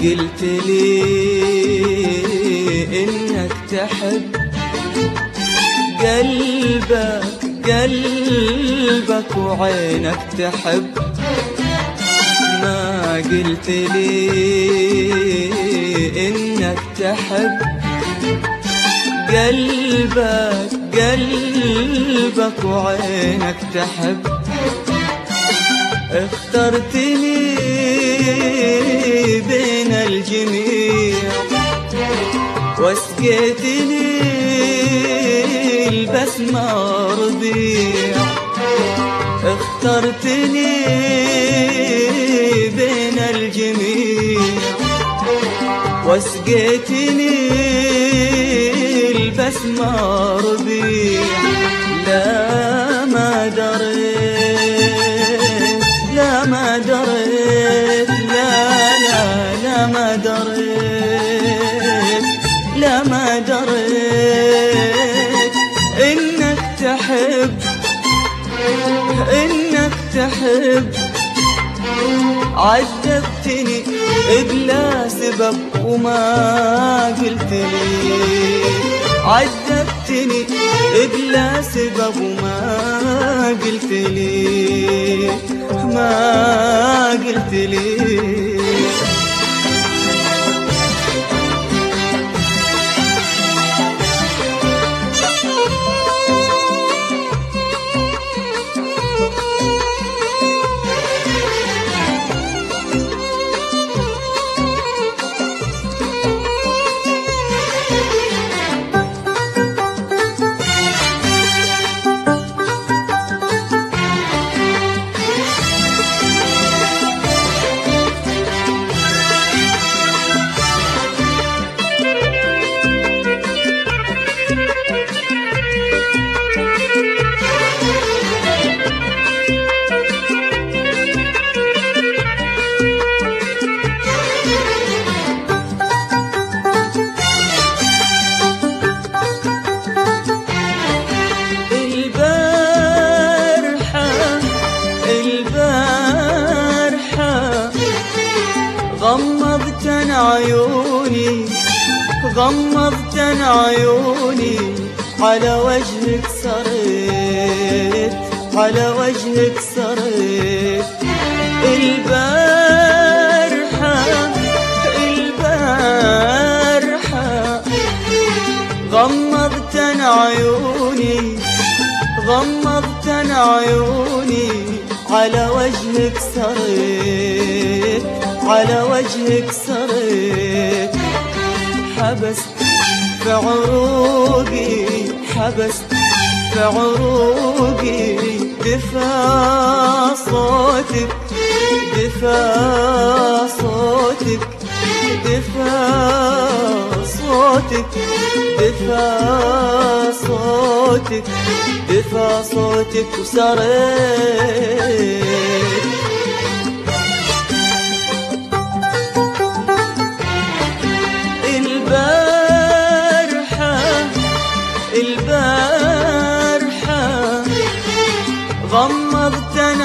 قلت لي إنك تحب قلبك وعينك تحب. ما قلت لي إنك تحب قلبك وعينك تحب. اخترتني بين الجميع واسقيتني البسمة ربيع. اخترتني بين الجميع واسقيتني البسمة ربيع. لا ما دريت ما دريت لا ما دريت ما دريت إنك تحب. عذبتني بلا سبب وما قلت لي. عذبتني بلا سبب وما قلت لي ما قلت لي. غمضتن عيوني على وجهك صريت على وجهك صريت. البارحة غمضتن عيوني على وجهك صريت على وجهك صريت. حبست في عروقي دفا صوتك وصريت. البارحة غمضتن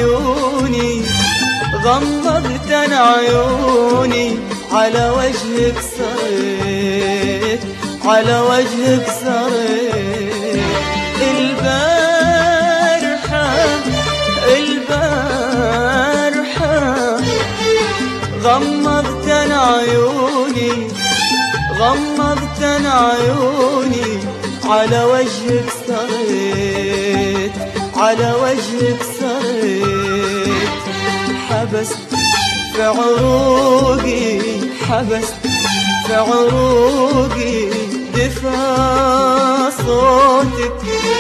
عيوني على وجهك صريت على وجهك صريت. البارحة غمضتن عيوني على وجهك صريت على وجهك صريت. حبست في عروقي دفا صوتك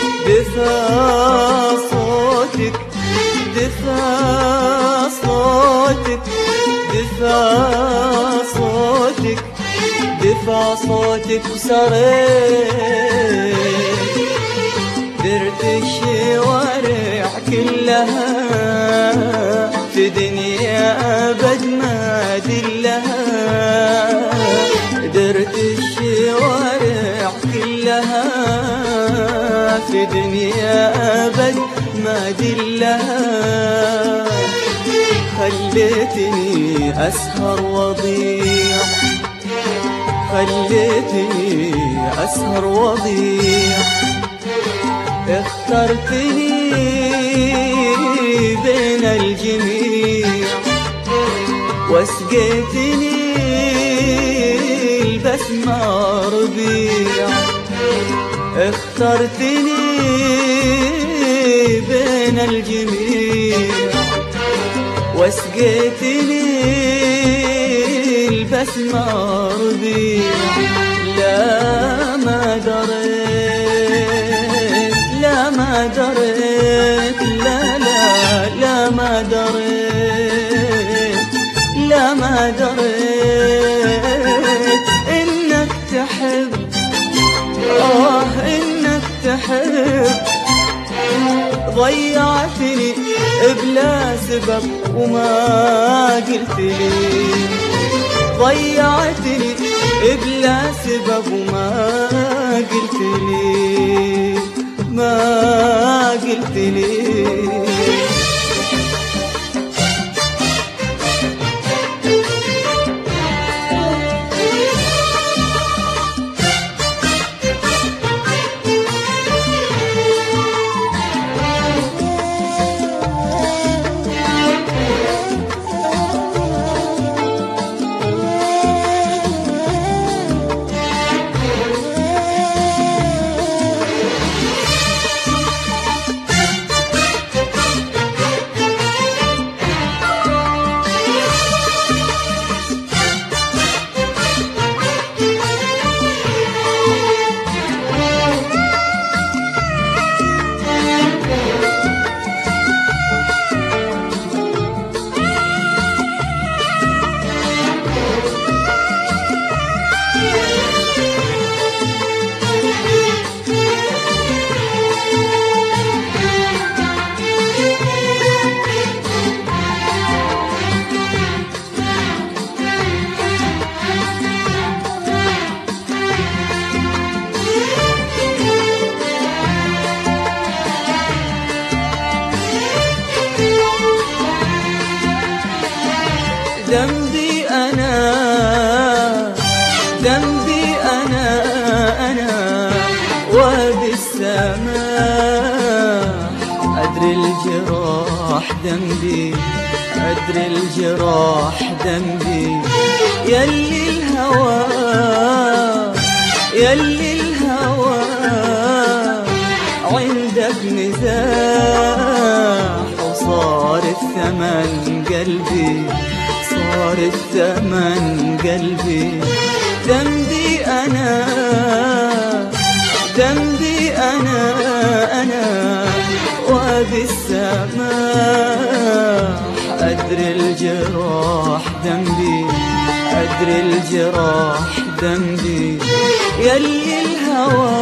وصريت. درت الشوارع كلها في دنيا أبد ما دلها. درت الشوارع كلها في دنيا أبد ما دلها. خليتني أسهر وضيع، خليتني أسهر وضيع، اخترتني بين الجميع، واسقيتني البسمة ربيع، اخترتني بين الجميع، واسقيتني البسمة ربيع. لا ما دريت، لا ما دريت، لا لا لا ما دريت، لا ما دريت إنك تحب، إنك تحب. ضيعتني بلا سبب وما قلت لي، ضيعتني بلا سبب وما قلت لي، ما قلت لي. ذنبي أنا، ذنبي أنا وبالسماء أدري الجراح ذنبي، أدري الجراح ذنبي. يلي الهوى، يلي الهوى عندك مزاح، وصار الثمن قلبي، صار الثمن قلبي. ذنبي أنا، ذنبي أنا وبالسماح أدري الجراح ذنبي، أدري الجراح ذنبي. يلي الهوى،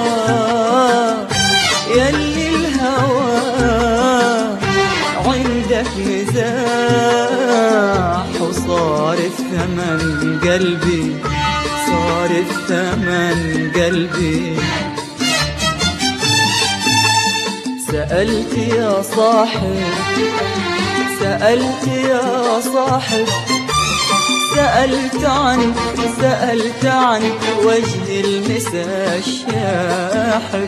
يلي الهوى عندك مزاح، وصار الثمن قلبي، صار الثمن قلبي. سألت يا صاحب، سألت يا صاحب، سألت عنك، سألت عنك وجه المسا الشاحب.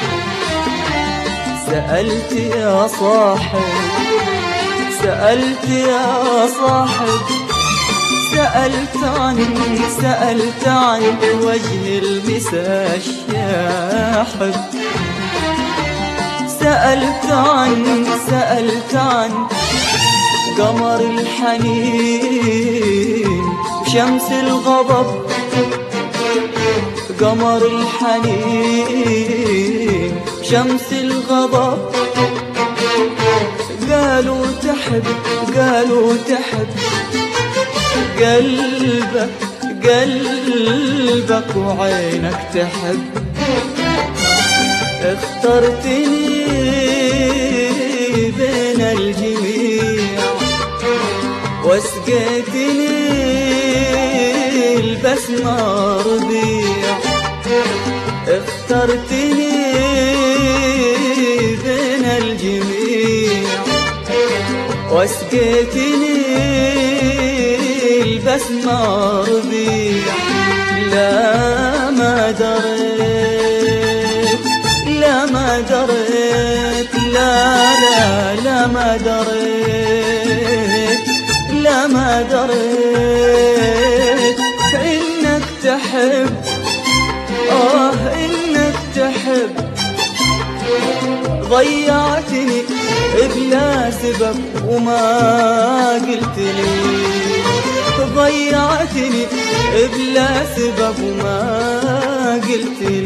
سألت يا صاحب، سألت يا صاحب، سألت عنك، سألت عنك وجه المسا الشاحب. سألت عنك، سألت عنك قمر الحنين شمس الغضب، قمر الحنين شمس الغضب. قالوا تحب، قالوا تحب قلبك، قلبك وعينك تحب. اخترتني بين الجميع، واسقيتني البسمة ربيع. اخترتني بين الجميع، واسقيتني البسمة ربيع. لا ما دريت لا ما دريت لا لا لا ما دريت لا ما دريت إنك تحب إنك تحب. ضيعتني بلا سبب وما قلتلي، ضيعتني بلا سبب وما قلتلي.